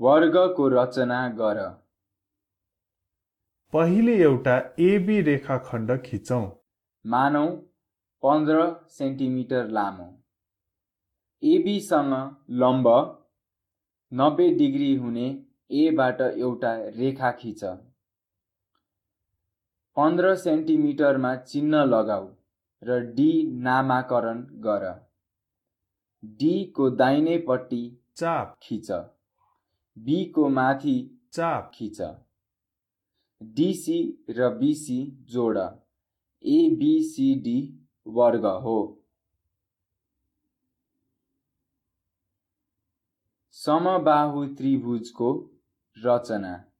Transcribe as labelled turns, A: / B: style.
A: वर्गको रचना गर।
B: पहिले एउटा एबी रेखाखण्ड खिचौं।
A: मानौ 15 सेन्टिमिटर लामो। एबीसँग लम्ब 90 डिग्री हुने एबाट एउटा रेखा खिच। 15 सेन्टिमिटरमा चिन्ह लगाऊ र डी नामाकरण गर। डी को दाहिनेपट्टि
B: चाप
A: खिच। बी को माथि
B: चाप
A: खिच। डीसी र बीसी जोड। एबीसीडी वर्ग हो। समबाहु त्रिभुजको रचना।